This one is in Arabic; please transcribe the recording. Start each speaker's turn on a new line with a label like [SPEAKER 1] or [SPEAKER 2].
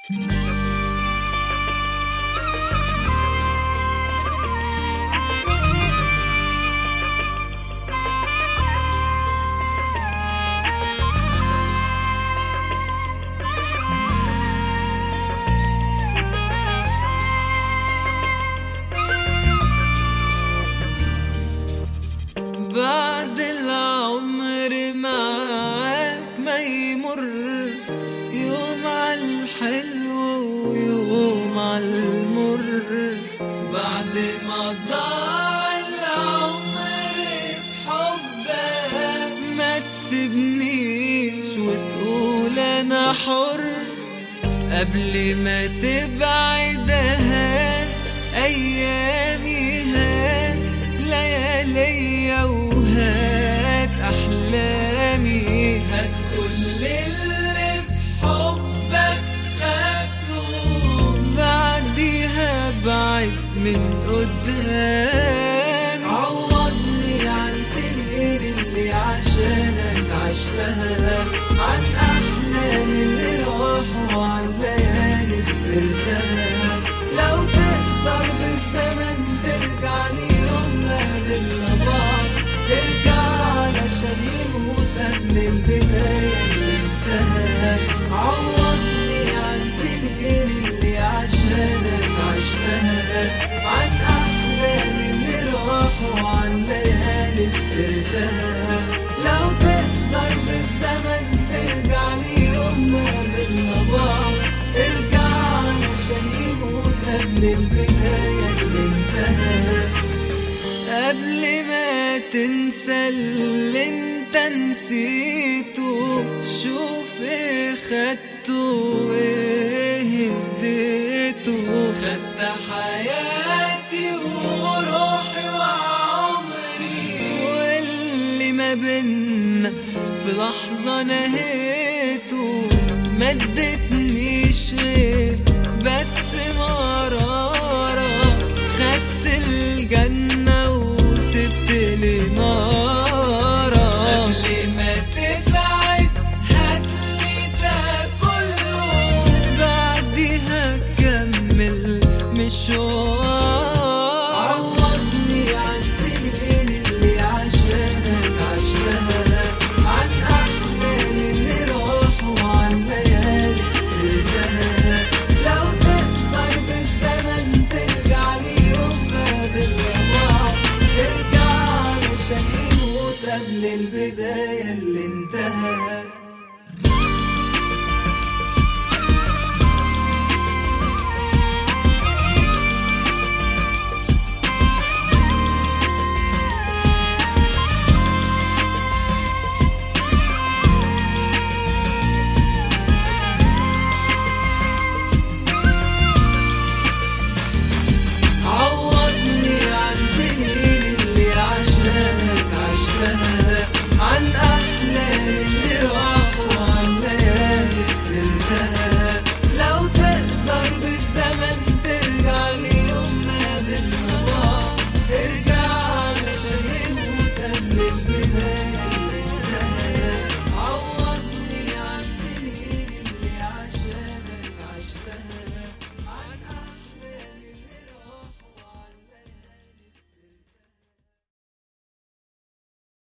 [SPEAKER 1] بعد العمر معاك ما يمر يوم عالحلو ويوم عالمر، بعد ما ضاع العمر في حبك ما تسيبنيش وتقول انا حر، قبل ما تبعد هات ايامي، هات ليالي وهات احلامي، هات كل اللي في حبك خدته، بعديها بعد من قدام. عوضني عن سنين اللي عشانك عشتها، عن احلام اللي راحوا، عن ليالي خسرتها. لو تقدر بالزمن ترجع لي يوم ما قابلنا بعض، ارجع علشان يموت قبل البداية اللي انتهت. عوضني عن سنين اللي عشانك عشتها، عن أحلام اللي راحوا، عن ليالي خسرتها. لو تقدر بالزمن ترجع لي يوم ما قابلنا بعض، ارجع علشان يموت قبل البداية اللي انتهت. قبل ما تنسى اللي انت نسيته، شوف ايه خدته وايه اديته. خدت حياتي وروحي وعمري، واللي ما بينا في لحظة نهيته. ما ادتنيش غير بس مرارة، خدت الجنة وسبت لي نارة. قبل ما تبعد هاتلي ده كله، بعديها كمل مشوار. عوضني عن سنين اللي عشانك عشتها، عن أحلام اللي راحوا، عن ليالي خسرتها. لو تقدر بالزمن ترجع لي يوم ما قابلنا بعض، ارجع علشان يموت قبل البداية اللي انتهت.